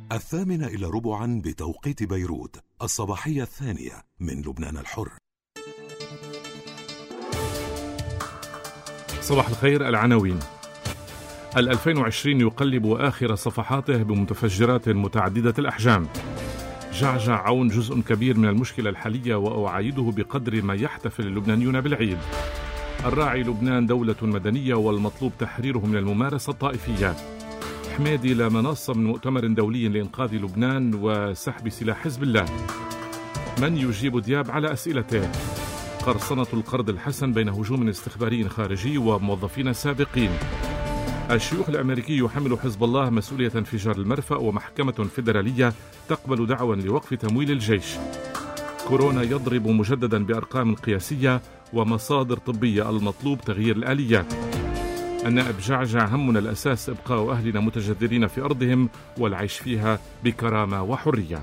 8:45 بتوقيت بيروت، الصباحية الثانية من لبنان الحر. صباح الخير. العناوين: 2020 يقلب آخر صفحاته بمتفجرات متعددة الأحجام. جعجع عون جزء كبير من المشكلة الحالية وأعايده بقدر ما يحتفل اللبنانيون بالعيد. الراعي لبنان دولة مدنية والمطلوب تحريره من الممارسة الطائفية. حميدي لا منصة من مؤتمر دولي لإنقاذ لبنان وسحب سلاح حزب الله. من يجيب دياب على أسئلته؟ قرصنة القرض الحسن بين هجوم استخباري خارجي وموظفين سابقين. الشيوخ الأمريكي يحمل حزب الله مسؤولية انفجار المرفأ، ومحكمة فيدرالية تقبل دعوى لوقف تمويل الجيش. كورونا يضرب مجددا بأرقام قياسية ومصادر طبية، المطلوب تغيير الآليات. النائب جعجع: همنا الأساس إبقاء أهلنا متجذرين في أرضهم والعيش فيها بكرامة وحرية.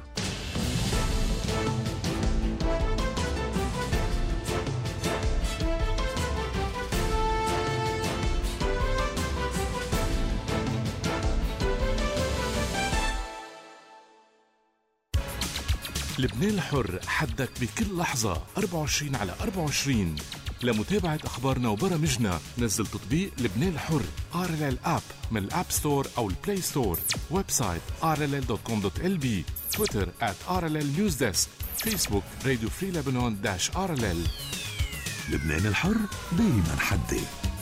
لبنان الحر، حدك بكل لحظة 24/24. لمتابعة أخبارنا وبرامجنا نزل تطبيق لبنان الحر RLL App من الأب ستور أو البلاي ستور. ويب سايت rll.com.lb. تويتر @RLL Newsdesk. فيسبوك راديو فري لبنان -RLL. لبنان الحر دايما حدي.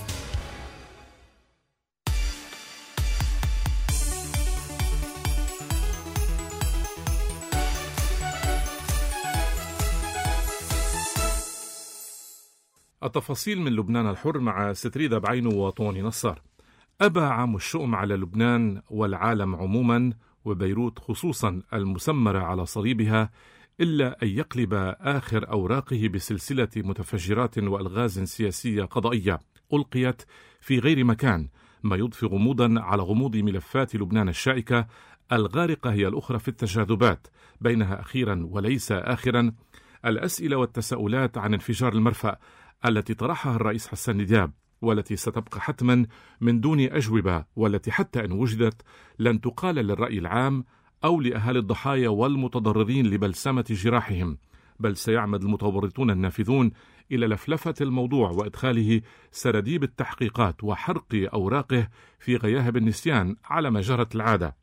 التفاصيل من لبنان الحر مع ستريدا بعينه وطوني نصار. أبى عام الشؤم على لبنان والعالم عموما وبيروت خصوصا المسمرة على صليبها إلا أن يقلب آخر أوراقه بسلسلة متفجرات وألغاز سياسية قضائية ألقيت في غير مكان، ما يضفي غموضا على غموض ملفات لبنان الشائكة. الغارقة هي الأخرى في التجاذبات، بينها أخيرا وليس آخرا الأسئلة والتساؤلات عن انفجار المرفأ التي طرحها الرئيس حسن دياب، والتي ستبقى حتما من دون أجوبة، والتي حتى إن وجدت لن تقال للرأي العام أو لأهالي الضحايا والمتضررين لبلسمة جراحهم، بل سيعمد المتورطون النافذون إلى لفلفة الموضوع وإدخاله سراديب التحقيقات وحرق أوراقه في غياهب النسيان على ما جرت العادة.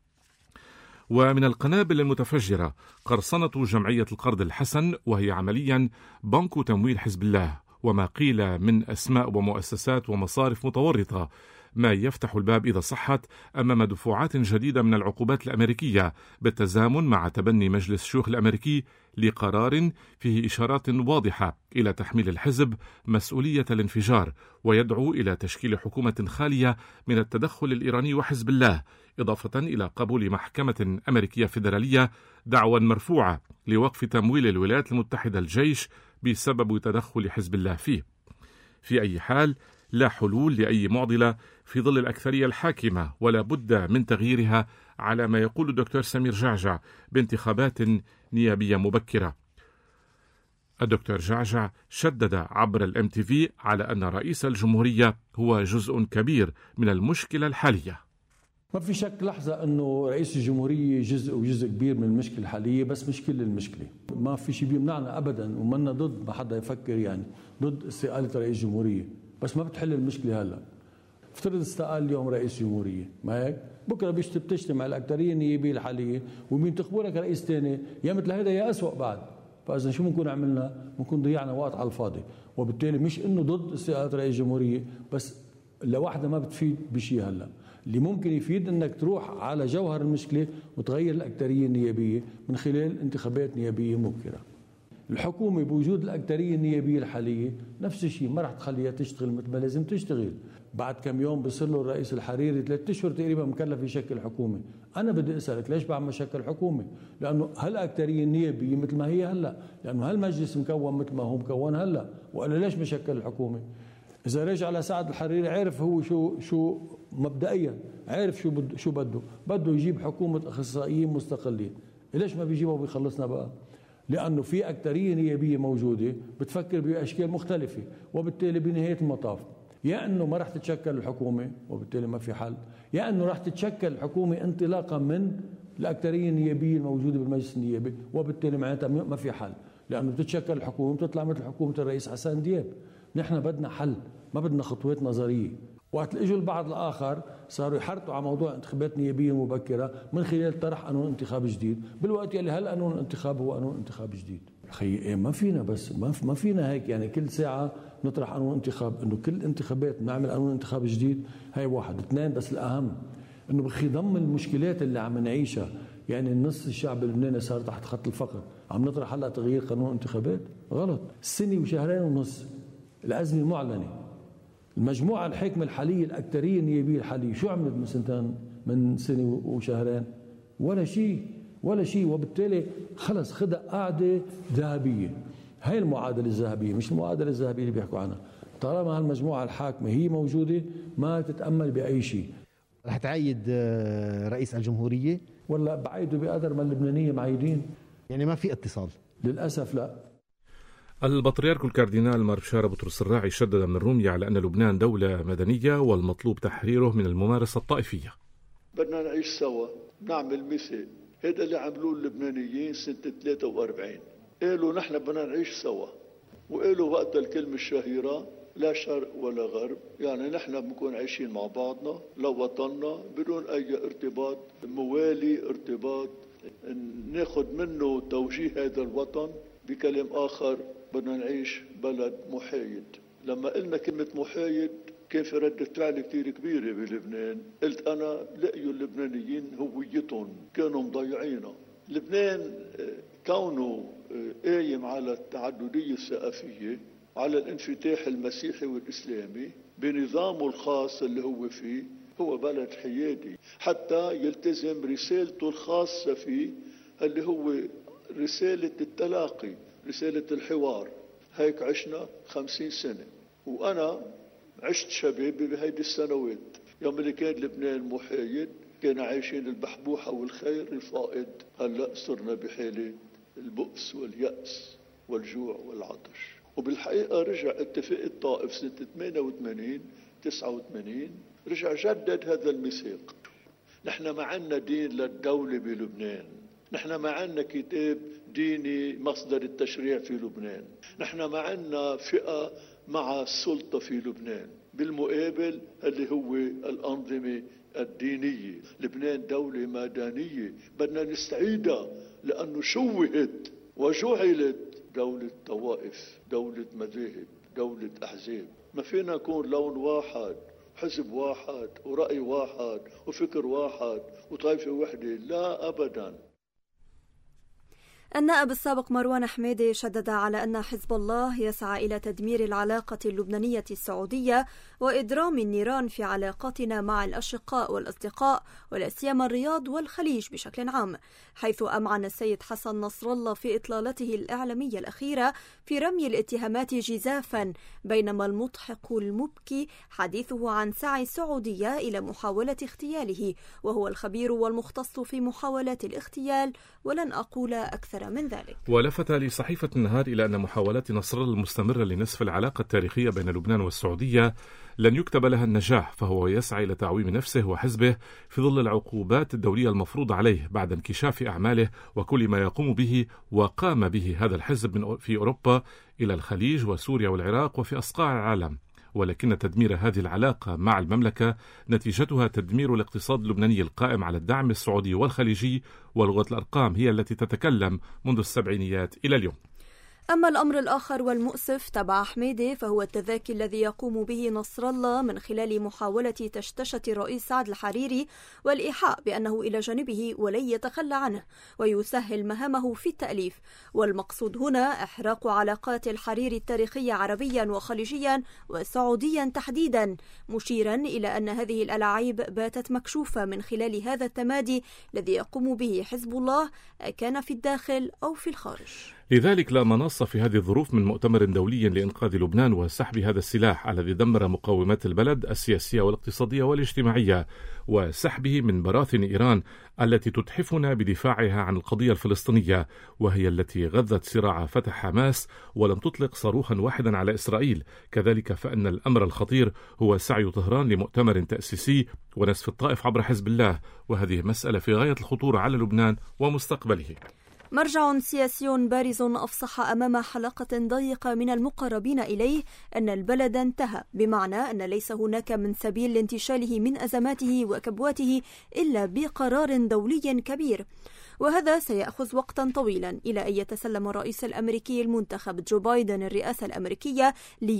ومن القنابل المتفجرة قرصنة جمعية القرض الحسن، وهي عمليا بنك تمويل حزب الله، وما قيل من أسماء ومؤسسات ومصارف متورطة، ما يفتح الباب إذا صحت أمام دفوعات جديدة من العقوبات الأمريكية، بالتزامن مع تبني مجلس الشيوخ الأمريكي لقرار فيه إشارات واضحة إلى تحميل الحزب مسؤولية الانفجار، ويدعو إلى تشكيل حكومة خالية من التدخل الإيراني وحزب الله، إضافة إلى قبول محكمة أمريكية فيدرالية دعوى مرفوعة لوقف تمويل الولايات المتحدة الجيش بسبب تدخل حزب الله فيه. في أي حال لا حلول لأي معضلة في ظل الأكثرية الحاكمة، ولا بد من تغييرها على ما يقول الدكتور سمير جعجع بانتخابات نيابية مبكرة. الدكتور جعجع شدد عبر الMTV على أن رئيس الجمهورية هو جزء كبير من المشكلة الحالية. ما في شك لحظة أنه رئيس الجمهورية جزء كبير من المشكلة الحالية، بس مش كل المشكلة. ما في شيء بيمنعنا أبدا، ومنا ضد ما حدا يفكر يعني ضد استقالة رئيس الجمهورية، بس ما بتحل المشكلة هلا. افترض استقال اليوم رئيس الجمهورية، ما هيك؟ بكره بتجتمع الأكترية النيابية الحالية وبينتخبوا لك رئيس ثاني، يا مثل هيدا يا أسوأ بعد. فإذا شو بنكون عملنا؟ بنكون ضيعنا وقت على الفاضي، وبالتالي مش إنه ضد استقالة رئيس الجمهورية، بس لوحدها ما بتفيد بشيء هلا. اللي ممكن يفيد انك تروح على جوهر المشكله وتغير الاكتريه النيابيه من خلال انتخابات نيابيه مبكره. الحكومه بوجود الاكتريه النيابيه الحاليه نفس الشيء، ما راح تخليها تشتغل مثل ما لازم تشتغل. بعد كم يوم بيصير له الرئيس الحريري 3 أشهر تقريبا مكلف يشكل حكومه. انا بدي اسالك ليش بعد ما شكل حكومه؟ لانه هالاكتريه النيابيه مثل ما هي هلا، لانه هالمجلس مكون مثل ما هو مكون هلا، والا ليش ما شكل الحكومه؟ إذا رجع لسعد الحريري عرف هو شو مبدئيا عرف شو بده يجيب حكومة أخصائيين مستقلين. ليش ما بيجيبها وبيخلصنا بقى؟ لأنه في أكترية نيابية موجودة بتفكر بأشكال مختلفة، وبالتالي بنهاية المطاف يا أنه ما رح تتشكل الحكومة وبالتالي ما في حل، يا أنه رح تتشكل الحكومة انطلاقا من الأكثرية النيابية الموجودة بالمجلس النيابي، وبالتالي معناتها ما في حل، لأنه بتتشكل الحكومة بتطلع مثل حكومة الرئيس حسن دياب. نحن بدنا حل، ما بدنا خطوات نظرية. وقت اجوا البعض الآخر صاروا يحرطوا على موضوع انتخابات نيابية مبكرة من خلال طرح قانون انتخاب جديد، بالوقت يلي هالقانون الانتخاب هو قانون انتخاب جديد. خيي ما فينا، بس ما فينا هيك يعني كل ساعة نطرح قانون انتخاب، انه كل انتخابات نعمل قانون انتخاب جديد. هاي واحد. اثنين، بس الأهم انه بخي ضم المشكلات اللي عم نعيشها، يعني النص الشعب اللبناني صار تحت خط الفقر، عم نطرح هلا تغيير قانون انتخابات؟ غلط. سنة وشهرين ونص الأزمة معلنة. المجموعة الحاكمة الحالية الأكثرية النيابية الحالية شو عملت من سنة وشهرين؟ ولا شيء. وبالتالي خلص خدها قاعدة ذهبية. هاي المعادلة الذهبية، مش المعادلة الذهبية اللي بيحكوا عنها. طالما هالمجموعة الحاكمة هي موجودة ما تتأمل بأي شيء. رح تعيد رئيس الجمهورية؟ ولا بعيدوا بقدر ما اللبنانية معيدين؟ يعني ما في اتصال؟ للأسف لا. البطريرك الكاردينال مار بشارة بطرس الراعي شدد من رومية على أن لبنان دولة مدنية والمطلوب تحريره من الممارسة الطائفية. بدنا نعيش سوا، نعمل مثال. هذا اللي عملوه اللبنانيين سنة 43. قالوا نحن بدنا نعيش سوا، وقالوا وقت الكلمة الشهيرة لا شرق ولا غرب، يعني نحن بنكون عايشين مع بعضنا لوطننا بدون أي ارتباط موالي، ارتباط ناخد منه توجيه هذا الوطن. بكلام آخر بدنا نعيش بلد محايد. لما قلنا كلمة محايد كان في ردة فعل كتير كبيرة بلبنان. قلت أنا لقيوا اللبنانيين هويتهم كانوا مضيعينها. لبنان كونه قايم على التعددية الثقافية، على الانفتاح المسيحي والإسلامي بنظامه الخاص اللي هو فيه، هو بلد حيادي حتى يلتزم رسالته الخاصة فيه اللي هو رسالة التلاقي، رسالة الحوار. هيك عشنا 50 سنة، وأنا عشت شبابي بهيدي السنوات. يوم اللي كان لبنان محايد كان عايشين البحبوحة والخير الفائض. هلأ صرنا بحالة البؤس واليأس والجوع والعطش. وبالحقيقة رجع اتفاق الطائف سنة 88 89 رجع جدد هذا الميثاق. نحن ما عنا دين للدولة بلبنان، نحن ما عنا كتاب ديني مصدر التشريع في لبنان، نحن ما عنا فئة مع السلطة في لبنان. بالمقابل اللي هو الأنظمة الدينية. لبنان دولة مدنية بدنا نستعيدها، لأنه شوهت وجعلت دولة طوائف، دولة مذاهب، دولة أحزاب. ما فينا نكون لون واحد، حزب واحد، ورأي واحد، وفكر واحد، وطائفة وحدة. لا أبدا. النائب السابق مروان حميدي شدد على أن حزب الله يسعى إلى تدمير العلاقة اللبنانية السعودية وإدرام النيران في علاقاتنا مع الأشقاء والأصدقاء، ولا سيما الرياض والخليج بشكل عام، حيث أمعن السيد حسن نصر الله في إطلالته الإعلامية الأخيرة في رمي الاتهامات جزافا، بينما المضحك المبكي حديثه عن سعي السعودية إلى محاولة اغتياله، وهو الخبير والمختص في محاولات الاغتيال، ولن أقول أكثر من ذلك. ولفت لصحيفة النهار إلى أن محاولات نصر الله المستمرة لنصف العلاقة التاريخية بين لبنان والسعودية لن يكتب لها النجاح، فهو يسعى إلى تعويم نفسه وحزبه في ظل العقوبات الدولية المفروضة عليه بعد انكشاف أعماله وكل ما يقوم به وقام به هذا الحزب في أوروبا إلى الخليج وسوريا والعراق وفي أصقاع العالم. ولكن تدمير هذه العلاقة مع المملكة نتيجتها تدمير الاقتصاد اللبناني القائم على الدعم السعودي والخليجي، ولغة الأرقام هي التي تتكلم منذ السبعينيات إلى اليوم. أما الأمر الآخر والمؤسف تبع حميدي فهو التذاكي الذي يقوم به نصر الله من خلال محاولة تشتشة الرئيس سعد الحريري والإيحاء بأنه إلى جانبه ولن يتخلى عنه ويسهل مهامه في التأليف. والمقصود هنا إحراق علاقات الحريري التاريخية عربيا وخليجيا وسعوديا تحديدا، مشيرا إلى أن هذه الألاعيب باتت مكشوفة من خلال هذا التمادي الذي يقوم به حزب الله كان في الداخل أو في الخارج. لذلك لا مناص في هذه الظروف من مؤتمر دولي لإنقاذ لبنان وسحب هذا السلاح الذي دمر مقومات البلد السياسية والاقتصادية والاجتماعية، وسحبه من براثن إيران التي تتحفنا بدفاعها عن القضية الفلسطينية، وهي التي غذت صراع فتح حماس ولم تطلق صاروخا واحدا على إسرائيل. كذلك فإن الأمر الخطير هو سعي طهران لمؤتمر تأسيسي ونسف الطائف عبر حزب الله، وهذه مسألة في غاية الخطورة على لبنان ومستقبله. مرجع سياسي بارز أفصح أمام حلقة ضيقة من المقربين إليه أن البلد انتهى، بمعنى أن ليس هناك من سبيل لانتشاله من أزماته وكبواته إلا بقرار دولي كبير، وهذا سيأخذ وقتا طويلا إلى أن يتسلم الرئيس الأمريكي المنتخب جو بايدن الرئاسة الأمريكية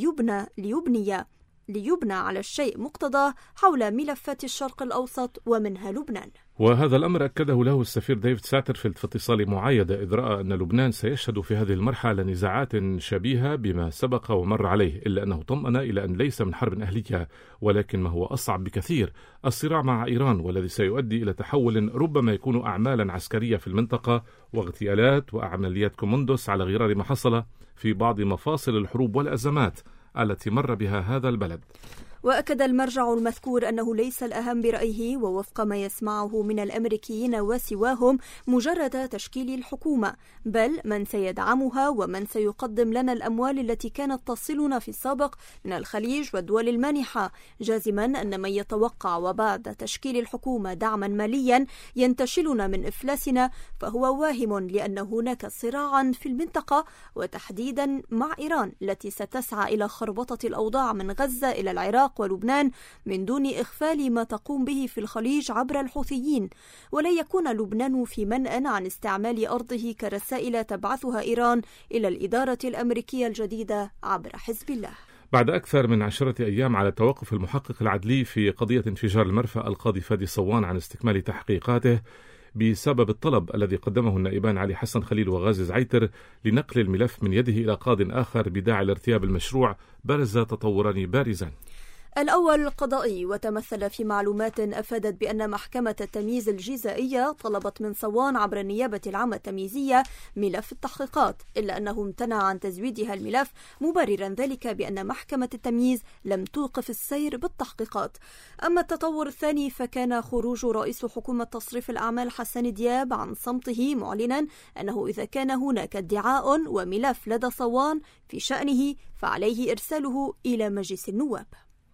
ليبنى على الشيء مقتضاه حول ملفات الشرق الأوسط ومنها لبنان. وهذا الأمر أكده له السفير ديفيد ساترفيلد في اتصال معايدة، إذ رأى أن لبنان سيشهد في هذه المرحلة نزاعات شبيهة بما سبق ومر عليه، إلا أنه طمأن إلى أن ليس من حرب أهلية، ولكن ما هو أصعب بكثير الصراع مع إيران، والذي سيؤدي إلى تحول ربما يكون أعمالا عسكرية في المنطقة واغتيالات وعمليات كوموندوس على غرار ما حصل في بعض مفاصل الحروب والأزمات التي مر بها هذا البلد. وأكد المرجع المذكور أنه ليس الأهم برأيه ووفق ما يسمعه من الأمريكيين وسواهم مجرد تشكيل الحكومة، بل من سيدعمها ومن سيقدم لنا الأموال التي كانت تصلنا في السابق من الخليج والدول المانحة، جازما أن من يتوقع وبعد تشكيل الحكومة دعما ماليا ينتشلنا من إفلاسنا فهو واهم، لأن هناك صراعا في المنطقة وتحديدا مع إيران التي ستسعى إلى خربطة الأوضاع من غزة إلى العراق ولبنان من دون إغفال ما تقوم به في الخليج عبر الحوثيين، ولن يكون لبنان في منأى عن استعمال أرضه كرسائل تبعثها إيران إلى الإدارة الأمريكية الجديدة عبر حزب الله. بعد أكثر من 10 أيام على توقف المحقق العدلي في قضية انفجار المرفأ القاضي فادي صوان عن استكمال تحقيقاته بسبب الطلب الذي قدمه النائبان علي حسن خليل وغازي زعيتر لنقل الملف من يده إلى قاض آخر بداعي الارتياب المشروع، برز تطوران بارزان. الأول القضائي، وتمثل في معلومات أفادت بأن محكمة التمييز الجزائية طلبت من صوان عبر النيابة العامة التمييزية ملف التحقيقات، إلا أنه امتنع عن تزويدها الملف مبررا ذلك بأن محكمة التمييز لم توقف السير بالتحقيقات. أما التطور الثاني فكان خروج رئيس حكومة تصريف الأعمال حسن دياب عن صمته، معلنا أنه إذا كان هناك ادعاء وملف لدى صوان في شأنه فعليه إرساله إلى مجلس النواب.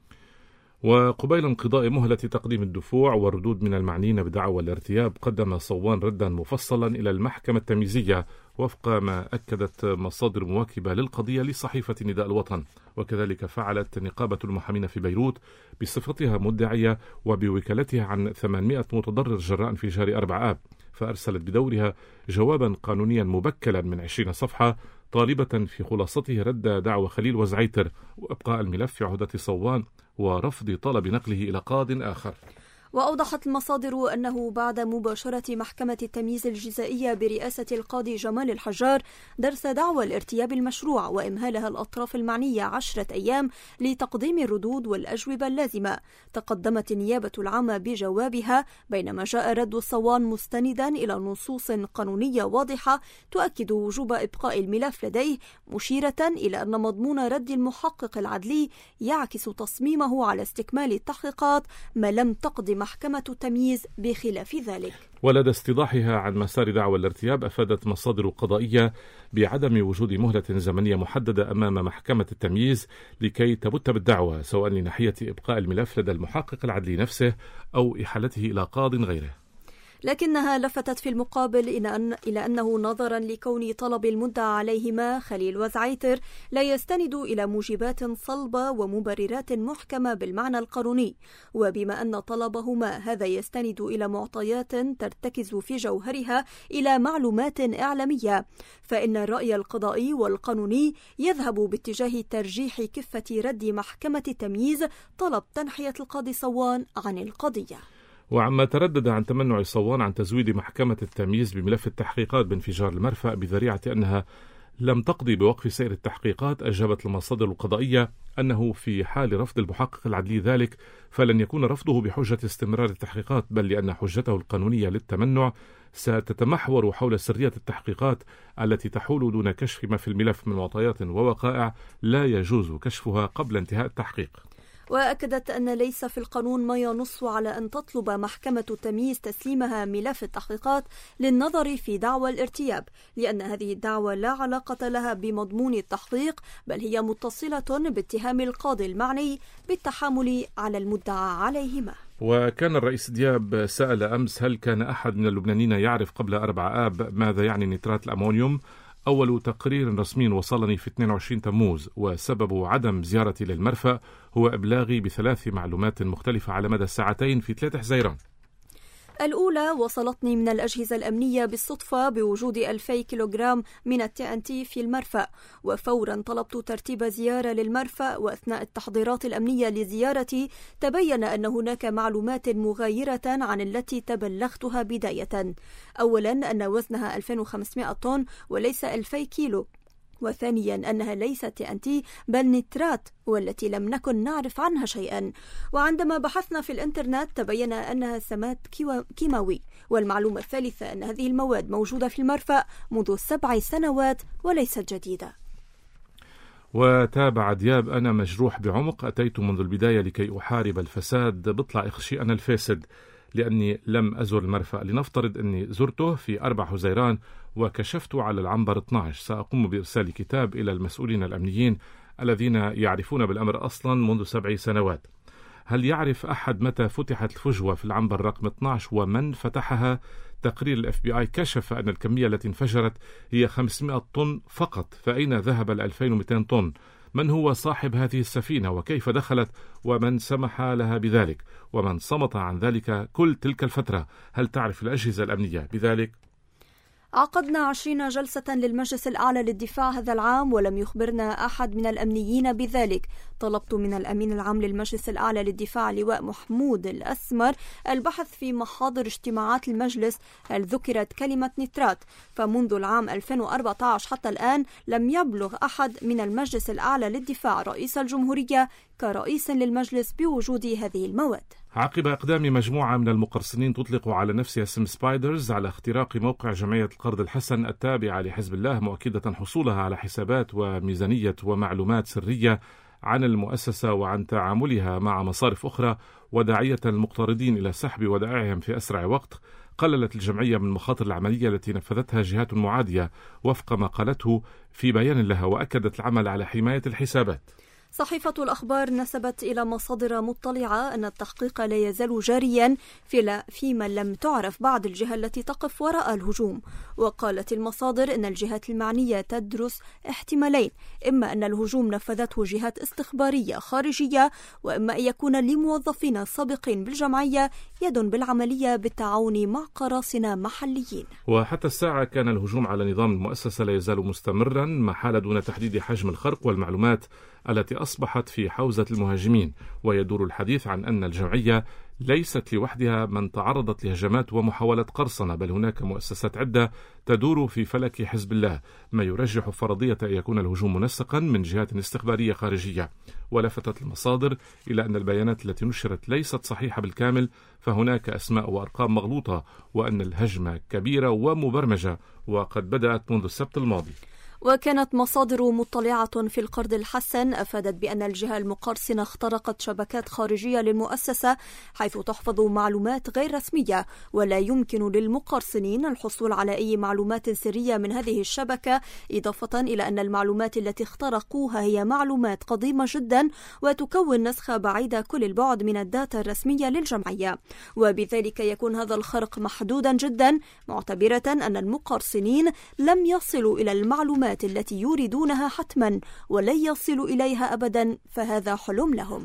وقبيل انقضاء مهلة تقديم الدفوع والردود من المعنيين بدعوى الارتياب، قدم صوان ردا مفصلا إلى المحكمة التمييزية وفق ما أكدت مصادر مواكبة للقضية لصحيفة نداء الوطن. وكذلك فعلت نقابة المحامين في بيروت بصفتها مدعية وبوكالتها عن 800 متضرر جراء انفجار 4 آب، فأرسلت بدورها جوابا قانونيا مبكلا من 20 صفحة طالبة في خلاصته رد دعوى خليل وزعيتر وإبقاء الملف في عهدة صوان ورفض طلب نقله إلى قاض آخر. وأوضحت المصادر أنه بعد مباشرة محكمة التمييز الجزائية برئاسة القاضي جمال الحجار درس دعوى الارتياب المشروع وإمهالها الأطراف المعنية 10 أيام لتقديم الردود والأجوبة اللازمة، تقدمت النيابة العامة بجوابها، بينما جاء رد صوان مستندا إلى نصوص قانونية واضحة تؤكد وجوب إبقاء الملف لديه، مشيرة إلى أن مضمون رد المحقق العدلي يعكس تصميمه على استكمال التحقيقات ما لم تقدم محكمة التمييز بخلاف ذلك. ولدى استيضاحها عن مسار دعوى الارتياب أفادت مصادر قضائية بعدم وجود مهلة زمنية محددة أمام محكمة التمييز لكي تبت بالدعوى، سواء لناحية إبقاء الملف لدى المحقق العدلي نفسه أو إحالته إلى قاض غيره. لكنها لفتت في المقابل إلى أنه نظرا لكون طلب المدعى عليهما خليل وزعيتر لا يستند إلى موجبات صلبة ومبررات محكمة بالمعنى القانوني، وبما أن طلبهما هذا يستند إلى معطيات ترتكز في جوهرها إلى معلومات إعلامية، فإن الرأي القضائي والقانوني يذهب باتجاه ترجيح كفة رد محكمة التمييز طلب تنحية القاضي صوان عن القضية. وعما تردد عن تمنع صوان عن تزويد محكمة التمييز بملف التحقيقات بانفجار المرفأ بذريعة أنها لم تقضي بوقف سير التحقيقات. أجابت المصادر القضائية أنه في حال رفض المحقق العدلي ذلك فلن يكون رفضه بحجة استمرار التحقيقات، بل لأن حجته القانونية للتمنع ستتمحور حول سرية التحقيقات التي تحول دون كشف ما في الملف من معطيات ووقائع لا يجوز كشفها قبل انتهاء التحقيق. وأكدت أن ليس في القانون ما ينص على أن تطلب محكمة التمييز تسليمها ملف التحقيقات للنظر في دعوى الارتياب، لأن هذه الدعوى لا علاقة لها بمضمون التحقيق، بل هي متصلة باتهام القاضي المعني بالتحامل على المدعى عليهما. وكان الرئيس دياب سأل أمس هل كان أحد من اللبنانيين يعرف قبل 4 آب ماذا يعني نترات الأمونيوم؟ أول تقرير رسمي وصلني في 22 تموز، وسبب عدم زيارتي للمرفأ هو إبلاغي ب3 معلومات مختلفة على مدى ساعتين في 3 حزيران. الأولى وصلتني من الأجهزة الأمنية بالصدفة بوجود 2000 كيلوغرام من الTNT في المرفأ، وفورا طلبت ترتيب زيارة للمرفأ، وأثناء التحضيرات الأمنية لزيارتي تبين أن هناك معلومات مغايرة عن التي تبلغتها بداية. أولا أن وزنها 2500 طن وليس 2000 كيلو، وثانيا أنها ليست TNT بل نترات، والتي لم نكن نعرف عنها شيئا. وعندما بحثنا في الإنترنت تبين أنها سمات كيماوي. والمعلومة الثالثة أن هذه المواد موجودة في المرفأ منذ 7 سنوات وليست جديدة. وتابع دياب: أنا مجروح بعمق، أتيت منذ البداية لكي أحارب الفساد، بطلع إخشي أنا الفاسد لأني لم أزر المرفأ. لنفترض أني زرته في 4 حزيران وكشفت على العنبر 12، سأقوم بإرسال كتاب إلى المسؤولين الأمنيين الذين يعرفون بالأمر أصلا منذ 7 سنوات. هل يعرف أحد متى فتحت الفجوة في العنبر رقم 12 ومن فتحها؟ تقرير الFBI كشف أن الكمية التي انفجرت هي 500 طن فقط، فأين ذهب 2200 طن؟ من هو صاحب هذه السفينة وكيف دخلت ومن سمح لها بذلك ومن صمت عن ذلك كل تلك الفترة؟ هل تعرف الأجهزة الأمنية بذلك؟ عقدنا 20 جلسة للمجلس الأعلى للدفاع هذا العام ولم يخبرنا أحد من الأمنيين بذلك. طلبت من الأمين العام للمجلس الأعلى للدفاع لواء محمود الأسمر البحث في محاضر اجتماعات المجلس هل ذكرت كلمة نترات، فمنذ العام 2014 حتى الآن لم يبلغ أحد من المجلس الأعلى للدفاع رئيس الجمهورية كرئيس للمجلس بوجود هذه المواد. عقب إقدام مجموعة من المقرصنين تطلق على نفسها اسم سبايدرز على اختراق موقع جمعية القرض الحسن التابعة لحزب الله، مؤكدة حصولها على حسابات وميزانية ومعلومات سرية عن المؤسسة وعن تعاملها مع مصارف أخرى، وداعية المقترضين إلى سحب ودائعهم في أسرع وقت، قللت الجمعية من مخاطر العملية التي نفذتها جهات معادية وفق ما قالته في بيان لها، وأكدت العمل على حماية الحسابات. صحيفة الأخبار نسبت إلى مصادر مطلعة أن التحقيق لا يزال جاريا فيما لم تعرف بعض الجهة التي تقف وراء الهجوم. وقالت المصادر أن الجهات المعنية تدرس احتمالين: إما أن الهجوم نفذته جهات استخبارية خارجية، وإما أن يكون لموظفين سابقين بالجمعية يد بالعملية بالتعاون مع قراصنة محليين. وحتى الساعة كان الهجوم على نظام المؤسسة لا يزال مستمرا، ما حال دون تحديد حجم الخرق والمعلومات التي أصبحت في حوزة المهاجمين. ويدور الحديث عن أن الجمعية ليست لوحدها من تعرضت لهجمات ومحاولة قرصنة، بل هناك مؤسسات عدة تدور في فلك حزب الله، ما يرجح فرضية أن يكون الهجوم منسقا من جهات استخبارية خارجية. ولفتت المصادر إلى أن البيانات التي نشرت ليست صحيحة بالكامل، فهناك أسماء وأرقام مغلوطة، وأن الهجمة كبيرة ومبرمجة وقد بدأت منذ السبت الماضي. وكانت مصادر مطلعة في القرض الحسن أفادت بأن الجهة المقرصنة اخترقت شبكات خارجية للمؤسسة حيث تحفظ معلومات غير رسمية، ولا يمكن للمقرصنين الحصول على أي معلومات سرية من هذه الشبكة، إضافة إلى أن المعلومات التي اخترقوها هي معلومات قديمة جدا وتكون نسخة بعيدة كل البعد من الداتا الرسمية للجمعية، وبذلك يكون هذا الخرق محدودا جدا، معتبرة أن المقرصنين لم يصلوا إلى المعلومات التي يريدونها حتما ولن يصلوا إليها أبدا، فهذا حلم لهم.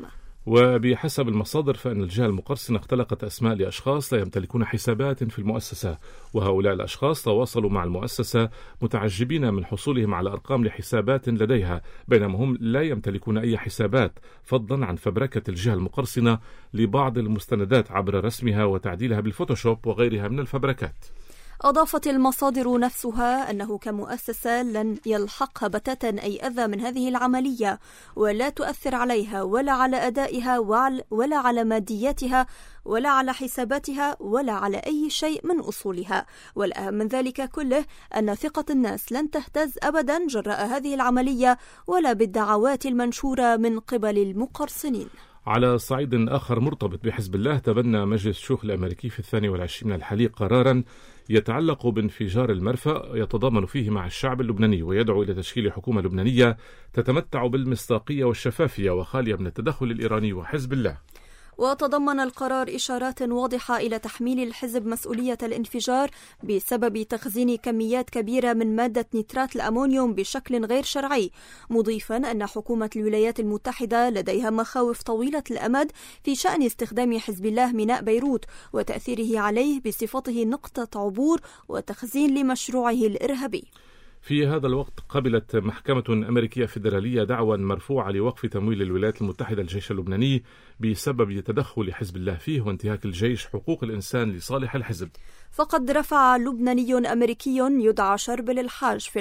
وبحسب المصادر فإن الجهة المقرصنة اختلقت أسماء لأشخاص لا يمتلكون حسابات في المؤسسة، وهؤلاء الأشخاص تواصلوا مع المؤسسة متعجبين من حصولهم على أرقام لحسابات لديها، بينما هم لا يمتلكون أي حسابات، فضلا عن فبركة الجهة المقرصنة لبعض المستندات عبر رسمها وتعديلها بالفوتوشوب وغيرها من الفبركات. أضافت المصادر نفسها أنه كمؤسسة لن يلحقها بتاتا أي أذى من هذه العملية، ولا تؤثر عليها ولا على أدائها ولا على مادياتها ولا على حساباتها ولا على أي شيء من أصولها. والأهم من ذلك كله أن ثقة الناس لن تهتز أبدا جراء هذه العملية ولا بالدعوات المنشورة من قبل المقرصنين. على صعيد آخر مرتبط بحزب الله، تبنى مجلس الشيوخ الأمريكي في 22 من الحليق قرارا يتعلق بانفجار المرفأ يتضامن فيه مع الشعب اللبناني، ويدعو إلى تشكيل حكومة لبنانية تتمتع بالمصداقية والشفافية وخالية من التدخل الإيراني وحزب الله. وتضمن القرار إشارات واضحة إلى تحميل الحزب مسؤولية الانفجار بسبب تخزين كميات كبيرة من مادة نترات الأمونيوم بشكل غير شرعي، مضيفا أن حكومة الولايات المتحدة لديها مخاوف طويلة الأمد في شأن استخدام حزب الله ميناء بيروت وتأثيره عليه بصفته نقطة عبور وتخزين لمشروعه الإرهابي. في هذا الوقت قبلت محكمة أمريكية فيدرالية دعوى مرفوعة لوقف تمويل الولايات المتحدة الجيش اللبناني بسبب تدخل حزب الله فيه وانتهاك الجيش حقوق الإنسان لصالح الحزب. فقد رفع لبناني أمريكي يدعى شربل الحاج في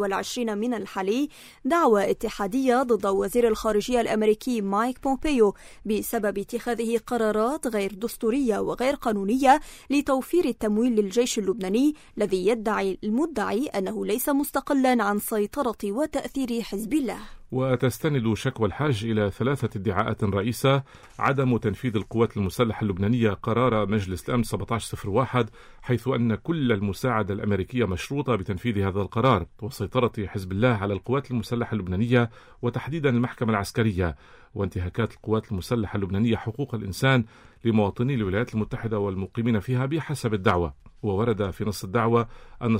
21 من الحلي دعوى اتحادية ضد وزير الخارجية الأمريكي مايك بومبيو بسبب اتخاذه قرارات غير دستورية وغير قانونية لتوفير التمويل للجيش اللبناني الذي يدعي المدعي أنه ليس مستقلا عن سيطرة وتأثير حزب الله. وتستند شكوى الحاج إلى 3 ادعاءات رئيسة: عدم تنفيذ القوات المسلحة اللبنانية قرار مجلس الأمن 1701 حيث أن كل المساعدة الأمريكية مشروطة بتنفيذ هذا القرار، وسيطرة حزب الله على القوات المسلحة اللبنانية وتحديدا المحكمة العسكرية، وانتهاكات القوات المسلحة اللبنانية حقوق الإنسان لمواطني الولايات المتحدة والمقيمين فيها بحسب الدعوة. وورد في نص الدعوة أن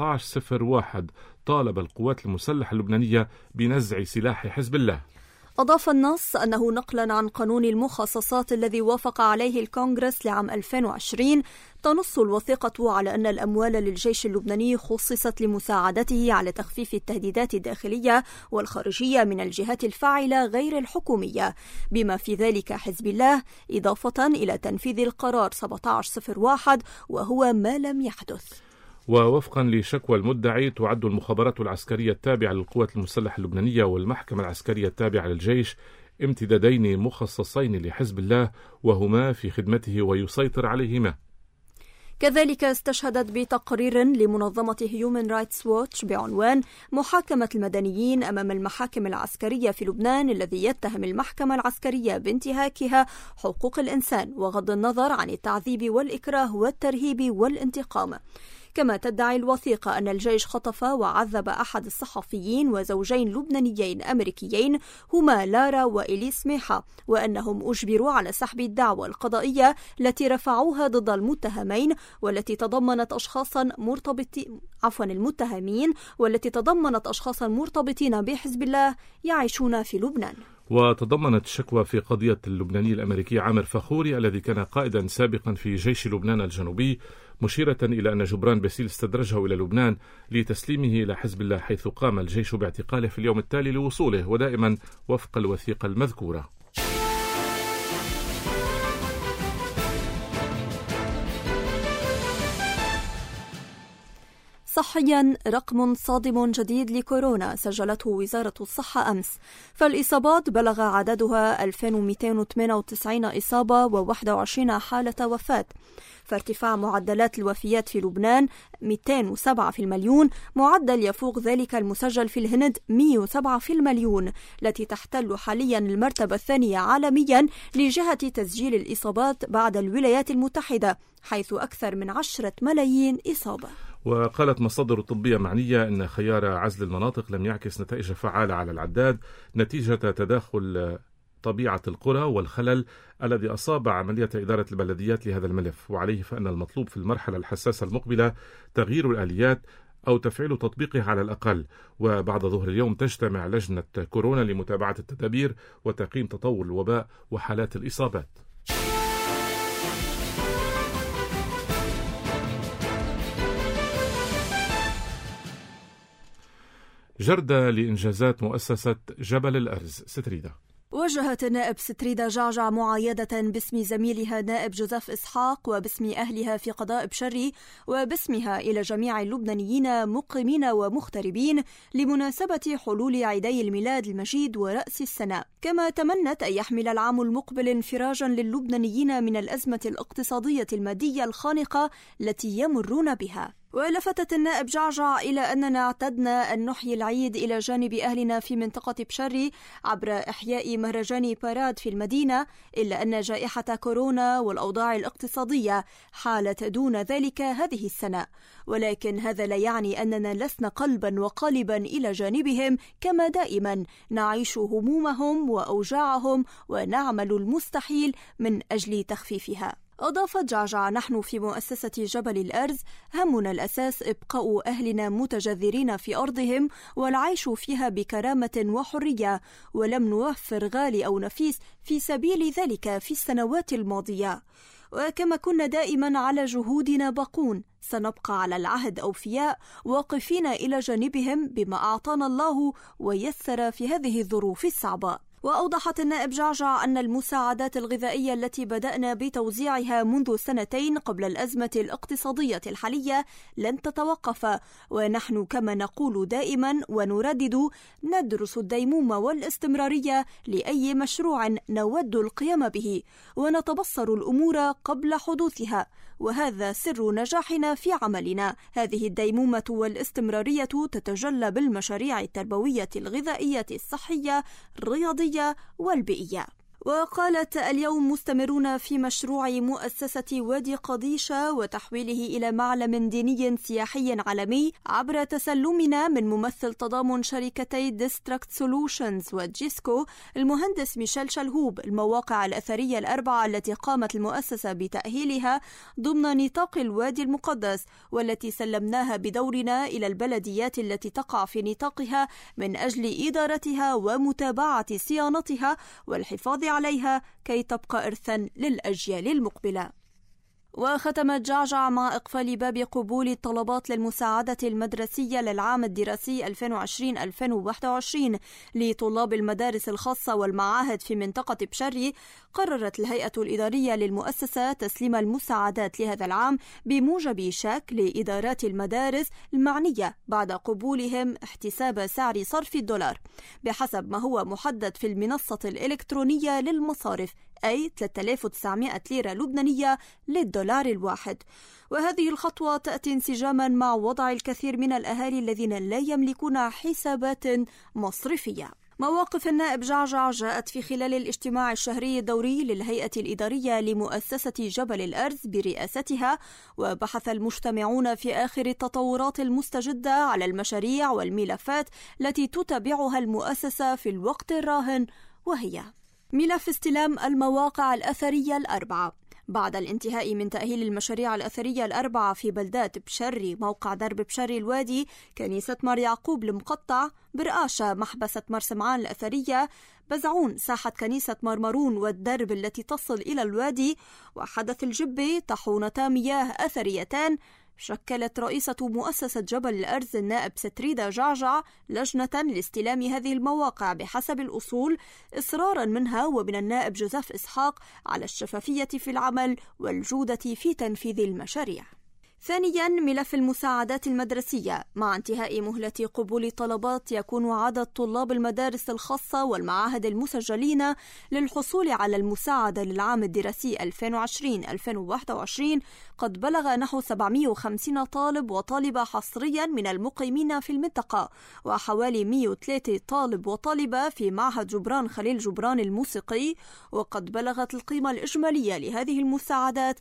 1701 طالب القوات المسلحة اللبنانية بنزع سلاح حزب الله. أضاف النص أنه نقلا عن قانون المخصصات الذي وافق عليه الكونغرس لعام 2020 تنص الوثيقة على أن الأموال للجيش اللبناني خصصت لمساعدته على تخفيف التهديدات الداخلية والخارجية من الجهات الفاعلة غير الحكومية بما في ذلك حزب الله، إضافة إلى تنفيذ القرار 1701 وهو ما لم يحدث. ووفقا لشكوى المدعي، تعد المخابرات العسكرية التابعة للقوات المسلحة اللبنانية والمحكمة العسكرية التابعة للجيش امتدادين مخصصين لحزب الله وهما في خدمته ويسيطر عليهما. كذلك استشهدت بتقرير لمنظمة هيومن رايتس ووتش بعنوان محاكمة المدنيين أمام المحاكم العسكرية في لبنان الذي يتهم المحكمة العسكرية بانتهاكها حقوق الإنسان وغض النظر عن التعذيب والإكراه والترهيب والانتقام. كما تدعي الوثيقة أن الجيش خطف وعذب أحد الصحفيين وزوجين لبنانيين أمريكيين هما لارا وإليس ميحا، وأنهم أجبروا على سحب الدعوى القضائية التي رفعوها ضد المتهمين والتي تضمنت أشخاصا مرتبطين بحزب الله يعيشون في لبنان. وتضمنت الشكوى في قضية اللبناني الأمريكي عامر فخوري الذي كان قائدا سابقا في جيش لبنان الجنوبي، مشيرة إلى أن جبران باسيل استدرجه إلى لبنان لتسليمه إلى حزب الله، حيث قام الجيش باعتقاله في اليوم التالي لوصوله ودائما وفق الوثيقة المذكورة. صحيا، رقم صادم جديد لكورونا سجلته وزارة الصحة أمس، فالإصابات بلغ عددها 2298 إصابة و21 حالة وفاة، فارتفاع معدلات الوفيات في لبنان 207 في المليون، معدل يفوق ذلك المسجل في الهند 107 في المليون، التي تحتل حاليا المرتبة الثانية عالميا لجهة تسجيل الإصابات بعد الولايات المتحدة حيث أكثر من 10 ملايين إصابة. وقالت مصادر طبية معنية أن خيار عزل المناطق لم يعكس نتائج فعالة على العداد نتيجة تداخل طبيعة القرى والخلل الذي أصاب عملية إدارة البلديات لهذا الملف، وعليه فإن المطلوب في المرحلة الحساسة المقبلة تغيير الآليات أو تفعيل تطبيقها على الأقل. وبعد ظهر اليوم تجتمع لجنة كورونا لمتابعة التدابير وتقييم تطور الوباء وحالات الإصابات. جردة لإنجازات مؤسسة جبل الأرز ستريدة. وجهت النائب ستريدا جعجع معايدة باسم زميلها النائب جوزيف إسحاق وباسم أهلها في قضاء بشري وباسمها إلى جميع اللبنانيين مقيمين ومغتربين لمناسبة حلول عيدي الميلاد المجيد ورأس السنة، كما تمنت أن يحمل العام المقبل انفراجا للبنانيين من الأزمة الاقتصادية المادية الخانقة التي يمرون بها. ولفتت النائب جعجع إلى أننا اعتدنا أن نحيي العيد إلى جانب أهلنا في منطقة بشري عبر إحياء مهرجان باراد في المدينة، إلا أن جائحة كورونا والأوضاع الاقتصادية حالت دون ذلك هذه السنة، ولكن هذا لا يعني أننا لسنا قلبا وقالبا إلى جانبهم، كما دائما نعيش همومهم وأوجاعهم ونعمل المستحيل من أجل تخفيفها. أضافت جعجع: نحن في مؤسسة جبل الأرز همنا الأساس إبقاء أهلنا متجذرين في أرضهم والعيش فيها بكرامة وحرية، ولم نوفر غالي أو نفيس في سبيل ذلك في السنوات الماضية، وكما كنا دائما على جهودنا باقون سنبقى على العهد أوفياء واقفين إلى جانبهم بما أعطانا الله ويسر في هذه الظروف الصعبة. وأوضحت النائب جعجع أن المساعدات الغذائية التي بدأنا بتوزيعها منذ 2 قبل الأزمة الاقتصادية الحالية لن تتوقف، ونحن كما نقول دائما ونردد ندرس الديمومة والاستمرارية لأي مشروع نود القيام به، ونتبصر الأمور قبل حدوثها، وهذا سر نجاحنا في عملنا. هذه الديمومة والاستمرارية تتجلى بالمشاريع التربوية الغذائية الصحية الرياضية والبيئية. وقالت: اليوم مستمرون في مشروع مؤسسة وادي قديشة وتحويله إلى معلم ديني سياحي عالمي عبر تسلمنا من ممثل تضامن شركتي ديستركت سولوشنز وجيسكو المهندس ميشيل شلهوب المواقع الأثرية ال4 التي قامت المؤسسة بتأهيلها ضمن نطاق الوادي المقدس، والتي سلمناها بدورنا إلى البلديات التي تقع في نطاقها من أجل إدارتها ومتابعة صيانتها والحفاظ عليها كي تبقى إرثا للأجيال المقبلة. وختمت جعجع مع إقفال باب قبول الطلبات للمساعدة المدرسية للعام الدراسي 2020-2021 لطلاب المدارس الخاصة والمعاهد في منطقة بشري. قررت الهيئة الإدارية للمؤسسة تسليم المساعدات لهذا العام بموجب شيك لإدارات المدارس المعنية بعد قبولهم احتساب سعر صرف الدولار بحسب ما هو محدد في المنصة الإلكترونية للمصارف، أي 3900 ليرة لبنانية للدولار الواحد. وهذه الخطوة تأتي انسجاما مع وضع الكثير من الأهالي الذين لا يملكون حسابات مصرفية. مواقف النائب جعجع جاءت في خلال الاجتماع الشهري الدوري للهيئة الإدارية لمؤسسة جبل الأرز برئاستها، وبحث المجتمعون في آخر التطورات المستجدة على المشاريع والملفات التي تتابعها المؤسسة في الوقت الراهن، وهي ملف استلام المواقع الأثرية ال4. بعد الانتهاء من تأهيل المشاريع الأثرية ال4 في بلدات بشري، موقع درب بشري الوادي، كنيسة مار يعقوب المقطع، برقاشة، محبسة مار سمعان الأثرية، بزعون، ساحة كنيسة مرمرون والدرب التي تصل إلى الوادي، وحدث الجبة، طاحونتا مياه أثريتان، شكلت رئيسة مؤسسة جبل الأرز النائب ستريدا جعجع لجنة لاستلام هذه المواقع بحسب الأصول، إصرارا منها ومن النائب جوزيف إسحاق على الشفافية في العمل والجودة في تنفيذ المشاريع. ثانيا، ملف المساعدات المدرسية. مع انتهاء مهلة قبول الطلبات، يكون عدد طلاب المدارس الخاصة والمعاهد المسجلين للحصول على المساعدة للعام الدراسي 2020-2021 قد بلغ نحو 750 طالب وطالبة حصريا من المقيمين في المنطقة، وحوالي 103 طالب وطالبة في معهد جبران خليل جبران الموسيقي، وقد بلغت القيمة الإجمالية لهذه المساعدات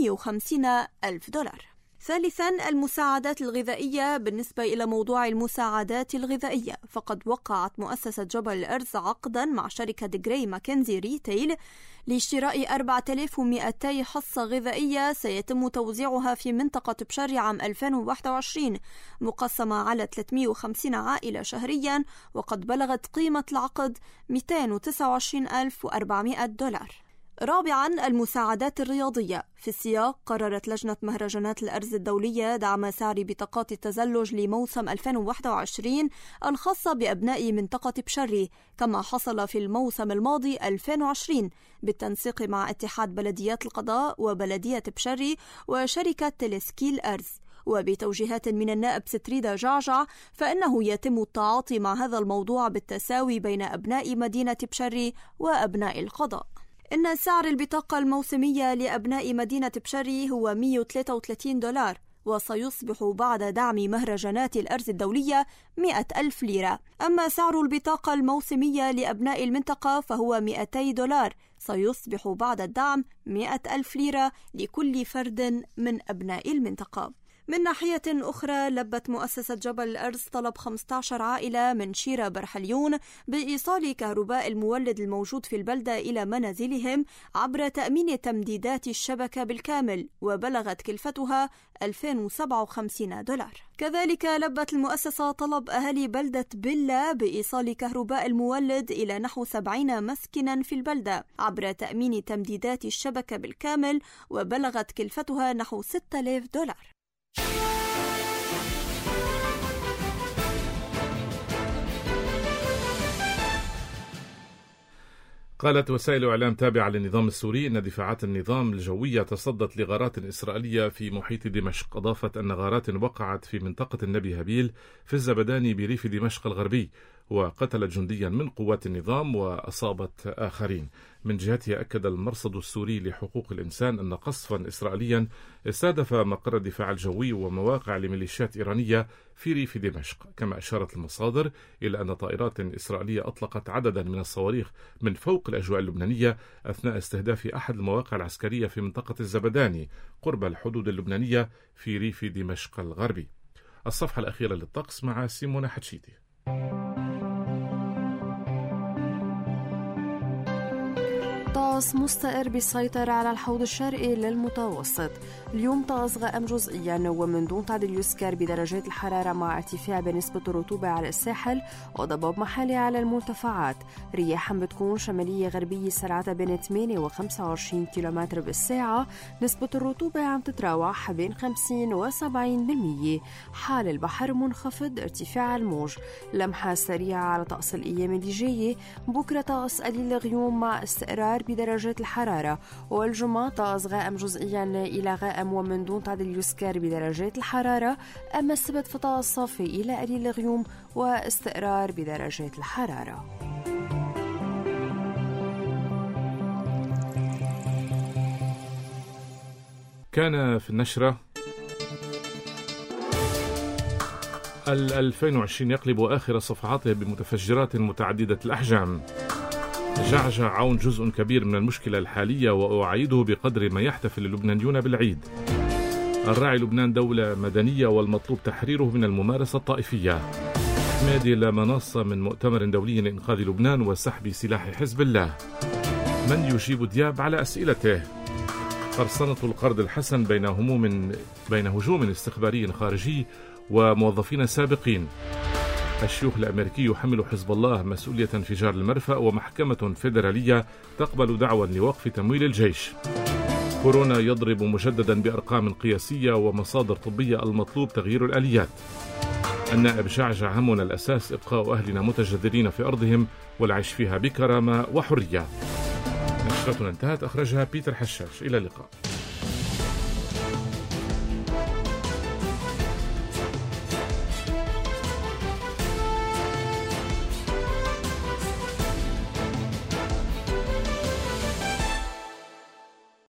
150,000 دولار. ثالثاً، المساعدات الغذائية. بالنسبة إلى موضوع المساعدات الغذائية، فقد وقعت مؤسسة جبل الأرز عقداً مع شركة جراي ماكنزي ريتيل لشراء 4200 حصة غذائية سيتم توزيعها في منطقة بشري عام 2021 مقسمة على 350 عائلة شهرياً، وقد بلغت قيمة العقد 229,400 دولار. رابعاً، المساعدات الرياضية. في السياق، قررت لجنة مهرجانات الأرز الدولية دعم سعر بطاقات التزلج لموسم 2021 الخاصة بأبناء منطقة بشري، كما حصل في الموسم الماضي 2020 بالتنسيق مع اتحاد بلديات القضاء وبلدية بشري وشركة تلسكي الأرز. وبتوجيهات من النائب ستريدا جعجع، فإنه يتم التعاطي مع هذا الموضوع بالتساوي بين أبناء مدينة بشري وأبناء القضاء. إن سعر البطاقة الموسمية لأبناء مدينة بشري هو $133، وسيصبح بعد دعم مهرجانات الأرز الدولية 100,000 ليرة. أما سعر البطاقة الموسمية لأبناء المنطقة فهو $200، سيصبح بعد الدعم 100,000 ليرة لكل فرد من أبناء المنطقة. من ناحية أخرى، لبت مؤسسة جبل الأرز طلب 15 عائلة من شيرة برحليون بإيصال كهرباء المولد الموجود في البلدة إلى منازلهم عبر تأمين تمديدات الشبكة بالكامل، وبلغت كلفتها $2057. كذلك لبت المؤسسة طلب أهالي بلدة بلة بإيصال كهرباء المولد إلى نحو 70 مسكنا في البلدة عبر تأمين تمديدات الشبكة بالكامل، وبلغت كلفتها نحو $6,000. قالت وسائل إعلام تابعة للنظام السوري إن دفاعات النظام الجوية تصدت لغارات إسرائيلية في محيط دمشق. أضافت أن غارات وقعت في منطقة النبي هابيل في الزبداني بريف دمشق الغربي، وقتلت جنديا من قوات النظام وأصابت آخرين. من جهته أكد المرصد السوري لحقوق الإنسان أن قصفا إسرائيليا استهدف مقر الدفاع الجوي ومواقع لميليشيات إيرانية في ريف دمشق. كما أشارت المصادر إلى أن طائرات إسرائيلية أطلقت عددا من الصواريخ من فوق الأجواء اللبنانية أثناء استهداف أحد المواقع العسكرية في منطقة الزبداني قرب الحدود اللبنانية في ريف دمشق الغربي. الصفحة الأخيرة للطقس مع سيمونا حتشيتي. طقس مستقر بيسيطر على الحوض الشرقي للمتوسط. اليوم طقس غائم جزئيا ومن دون تعديل يذكر بدرجات الحرارة مع ارتفاع بنسبة الرطوبة على الساحل وضباب محلي على المرتفعات. رياح بتكون شمالية غربية سرعتها بين 8 و 25 كيلومتر بالساعة. نسبة الرطوبة عم تتراوح بين 50 و 70%. حال البحر منخفض، ارتفاع الموج. لمحة سريعة على طقس الأيام اللي جاية. بكرة طقس قليل الغيوم مع استقرار بدرجات الحرارة، والجمعة طقس غائم جزئيا إلى غائم ومن دون تعديل يذكر بدرجات الحرارة. أما السبت فطقس صافي إلى قليل الغيوم واستقرار بدرجات الحرارة. كان في النشرة 2020 يقلب آخر صفحاته بمتفجرات متعددة الأحجام. جعجع عون جزء كبير من المشكلة الحالية وأعيده بقدر ما يحتفل اللبنانيون بالعيد. الراعي لبنان دولة مدنية والمطلوب تحريره من الممارسة الطائفية. حمادي لا منصة من مؤتمر دولي لإنقاذ لبنان وسحب سلاح حزب الله. من يجيب دياب على أسئلته؟ قرصنة القرض الحسن بين هجوم استخباري خارجي وموظفين سابقين. الشيوخ الأمريكي يحمل حزب الله مسؤولية انفجار المرفأ، ومحكمة فيدرالية تقبل دعوى لوقف تمويل الجيش. كورونا يضرب مجددا بأرقام قياسية ومصادر طبية، المطلوب تغيير الآليات. النائب جعجع همنا الأساس إبقاء أهلنا متجذرين في أرضهم والعيش فيها بكرامة وحرية. نشرتنا انتهت، أخرجها بيتر حشاش. إلى اللقاء.